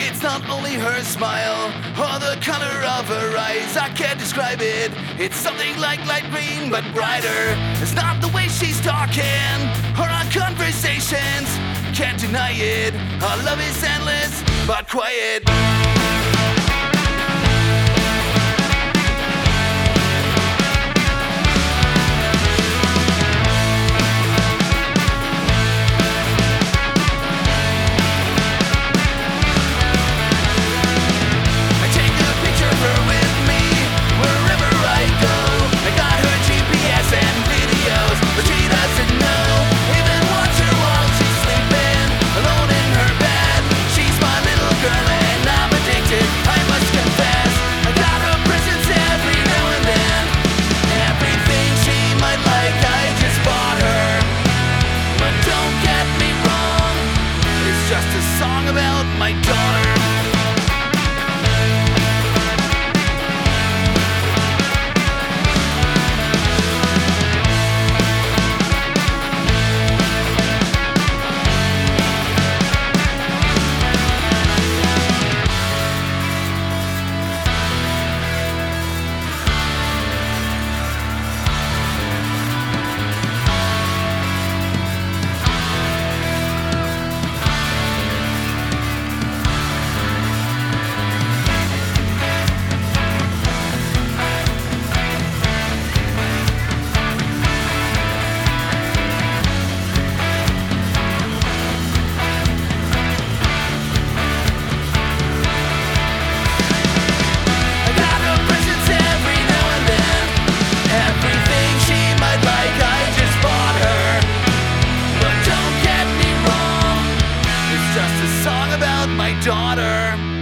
It's not only her smile or the color of her eyes, I can't describe it. It's something like light green but brighter. It's not the way she's talking or our conversations, can't deny it. Our love is endless but quiet. About my daughter. My daughter.